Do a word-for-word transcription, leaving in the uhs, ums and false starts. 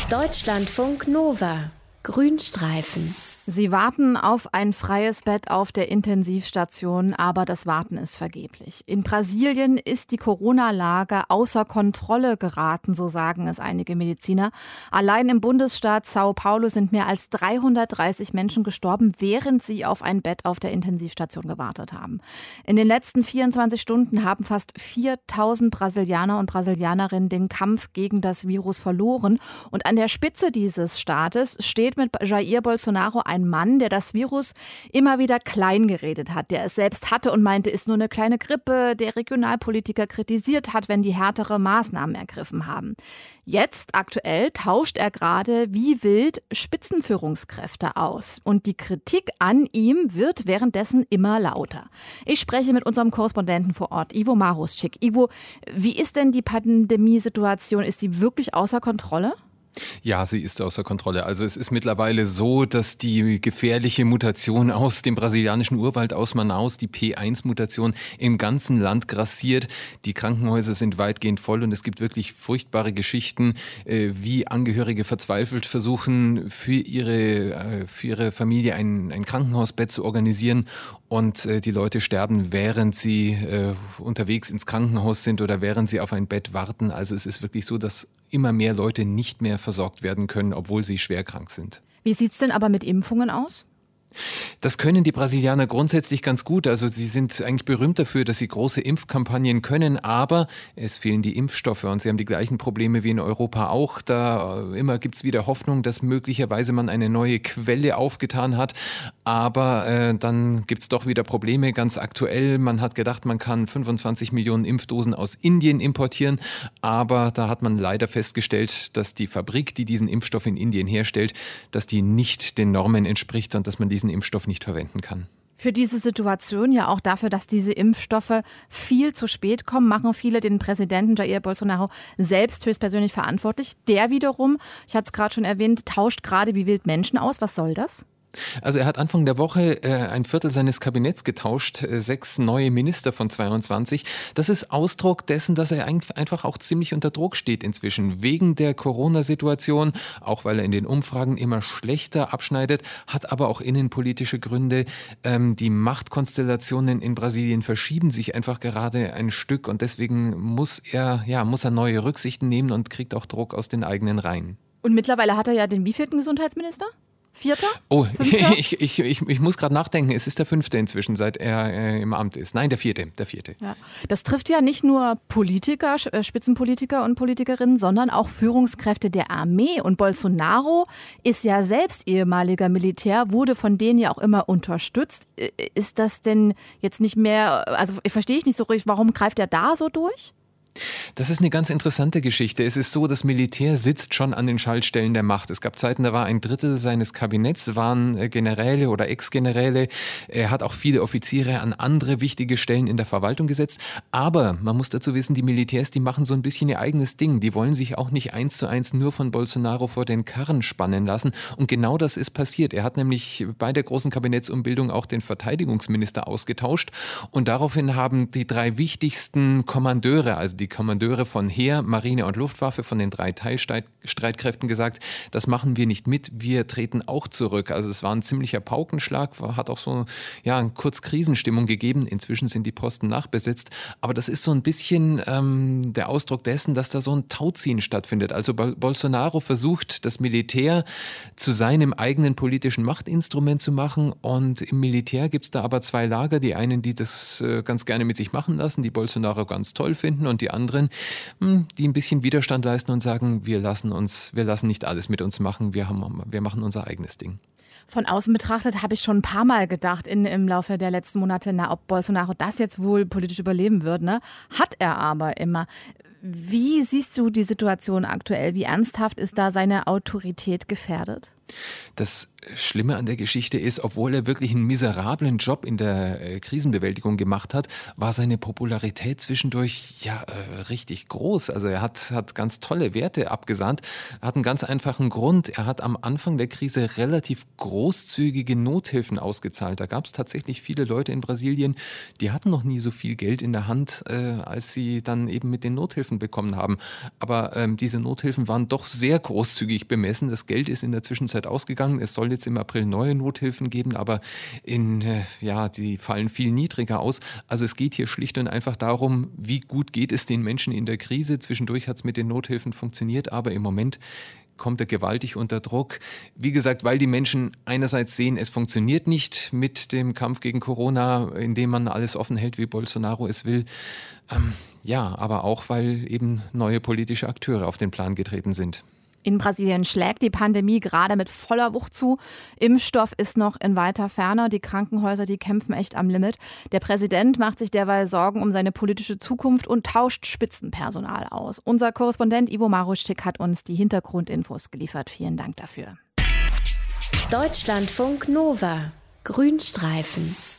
Deutschlandfunk Nova. Grünstreifen. Sie warten auf ein freies Bett auf der Intensivstation, aber das Warten ist vergeblich. In Brasilien ist die Corona-Lage außer Kontrolle geraten, so sagen es einige Mediziner. Allein im Bundesstaat São Paulo sind mehr als dreihundertdreißig Menschen gestorben, während sie auf ein Bett auf der Intensivstation gewartet haben. In den letzten vierundzwanzig Stunden haben fast viertausend Brasilianer und Brasilianerinnen den Kampf gegen das Virus verloren. Und an der Spitze dieses Staates steht mit Jair Bolsonaro ein Mann, der das Virus immer wieder klein geredet hat, der es selbst hatte und meinte, ist nur eine kleine Grippe, der Regionalpolitiker kritisiert hat, wenn die härtere Maßnahmen ergriffen haben. Jetzt, aktuell, tauscht er gerade wie wild Spitzenführungskräfte aus. Und die Kritik an ihm wird währenddessen immer lauter. Ich spreche mit unserem Korrespondenten vor Ort, Ivo Maruschik. Ivo, wie ist denn die Pandemiesituation? Ist die wirklich außer Kontrolle? Ja, sie ist außer Kontrolle. Also es ist mittlerweile so, dass die gefährliche Mutation aus dem brasilianischen Urwald aus Manaus, die P eins Mutation, im ganzen Land grassiert. Die Krankenhäuser sind weitgehend voll und es gibt wirklich furchtbare Geschichten, wie Angehörige verzweifelt versuchen, für ihre, für ihre Familie ein, ein Krankenhausbett zu organisieren. Und die Leute sterben, während sie äh, unterwegs ins Krankenhaus sind oder während sie auf ein Bett warten. Also es ist wirklich so, dass immer mehr Leute nicht mehr versorgt werden können, obwohl sie schwer krank sind. Wie sieht's denn aber mit Impfungen aus? Das können die Brasilianer grundsätzlich ganz gut. Also sie sind eigentlich berühmt dafür, dass sie große Impfkampagnen können, aber es fehlen die Impfstoffe und sie haben die gleichen Probleme wie in Europa auch. Da immer gibt's wieder Hoffnung, dass möglicherweise man eine neue Quelle aufgetan hat, aber äh, dann gibt's doch wieder Probleme. Ganz aktuell, man hat gedacht, man kann fünfundzwanzig Millionen Impfdosen aus Indien importieren, aber da hat man leider festgestellt, dass die Fabrik, die diesen Impfstoff in Indien herstellt, dass die nicht den Normen entspricht und dass man diesen Impfstoff nicht verwenden kann. Für diese Situation, ja auch dafür, dass diese Impfstoffe viel zu spät kommen, machen viele den Präsidenten Jair Bolsonaro selbst höchstpersönlich verantwortlich. Der wiederum, ich hatte es gerade schon erwähnt, tauscht gerade wie wild Menschen aus. Was soll das? Also er hat Anfang der Woche äh, ein Viertel seines Kabinetts getauscht, äh, sechs neue Minister von zweiundzwanzig. Das ist Ausdruck dessen, dass er eigentlich einfach auch ziemlich unter Druck steht inzwischen. Wegen der Corona-Situation, auch weil er in den Umfragen immer schlechter abschneidet, hat aber auch innenpolitische Gründe. Ähm, die Machtkonstellationen in Brasilien verschieben sich einfach gerade ein Stück und deswegen muss er, ja, muss er neue Rücksichten nehmen und kriegt auch Druck aus den eigenen Reihen. Und mittlerweile hat er ja den wievielten Gesundheitsminister? Vierter? Oh, ich, ich, ich, ich muss gerade nachdenken. Es ist der fünfte inzwischen, seit er äh, im Amt ist. Nein, der vierte. Der vierte. Ja. Das trifft ja nicht nur Politiker, Spitzenpolitiker und Politikerinnen, sondern auch Führungskräfte der Armee. Und Bolsonaro ist ja selbst ehemaliger Militär, wurde von denen ja auch immer unterstützt. Ist das denn jetzt nicht mehr, also verstehe ich nicht so richtig, warum greift er da so durch? Das ist eine ganz interessante Geschichte. Es ist so, das Militär sitzt schon an den Schaltstellen der Macht. Es gab Zeiten, da war ein Drittel seines Kabinetts, waren Generäle oder Ex-Generäle. Er hat auch viele Offiziere an andere wichtige Stellen in der Verwaltung gesetzt. Aber man muss dazu wissen, die Militärs, die machen so ein bisschen ihr eigenes Ding. Die wollen sich auch nicht eins zu eins nur von Bolsonaro vor den Karren spannen lassen. Und genau das ist passiert. Er hat nämlich bei der großen Kabinettsumbildung auch den Verteidigungsminister ausgetauscht. Und daraufhin haben die drei wichtigsten Kommandeure, also die Kommandeure von Heer, Marine und Luftwaffe von den drei Teilstreitkräften gesagt, das machen wir nicht mit, wir treten auch zurück. Also es war ein ziemlicher Paukenschlag, hat auch so ja, kurz Krisenstimmung gegeben. Inzwischen sind die Posten nachbesetzt. Aber das ist so ein bisschen ähm, der Ausdruck dessen, dass da so ein Tauziehen stattfindet. Also Bolsonaro versucht, das Militär zu seinem eigenen politischen Machtinstrument zu machen. Und im Militär gibt es da aber zwei Lager. Die einen, die das äh, ganz gerne mit sich machen lassen, die Bolsonaro ganz toll finden, und die anderen, die ein bisschen Widerstand leisten und sagen, wir lassen uns, wir lassen nicht alles mit uns machen, wir haben, wir machen unser eigenes Ding. Von außen betrachtet habe ich schon ein paar Mal gedacht in, im Laufe der letzten Monate, na, ob Bolsonaro das jetzt wohl politisch überleben wird, ne? Hat er aber immer. Wie siehst du die Situation aktuell? Wie ernsthaft ist da seine Autorität gefährdet? Das Schlimme an der Geschichte ist, obwohl er wirklich einen miserablen Job in der äh, Krisenbewältigung gemacht hat, war seine Popularität zwischendurch ja äh, richtig groß. Also er hat, hat ganz tolle Werte abgesahnt, hat einen ganz einfachen Grund. Er hat am Anfang der Krise relativ großzügige Nothilfen ausgezahlt. Da gab es tatsächlich viele Leute in Brasilien, die hatten noch nie so viel Geld in der Hand, äh, als sie dann eben mit den Nothilfen bekommen haben. Aber ähm, diese Nothilfen waren doch sehr großzügig bemessen. Das Geld ist in der Zwischenzeit ausgegangen. Es soll jetzt im April neue Nothilfen geben, aber in, äh, ja, die fallen viel niedriger aus. Also es geht hier schlicht und einfach darum, wie gut geht es den Menschen in der Krise. Zwischendurch hat es mit den Nothilfen funktioniert, aber im Moment kommt er gewaltig unter Druck. Wie gesagt, weil die Menschen einerseits sehen, es funktioniert nicht mit dem Kampf gegen Corona, indem man alles offen hält, wie Bolsonaro es will. Ähm, ja, aber auch, weil eben neue politische Akteure auf den Plan getreten sind. In Brasilien schlägt die Pandemie gerade mit voller Wucht zu. Impfstoff ist noch in weiter Ferne. Die Krankenhäuser, die kämpfen echt am Limit. Der Präsident macht sich derweil Sorgen um seine politische Zukunft und tauscht Spitzenpersonal aus. Unser Korrespondent Ivo Maruschik hat uns die Hintergrundinfos geliefert. Vielen Dank dafür. Deutschlandfunk Nova. Grünstreifen.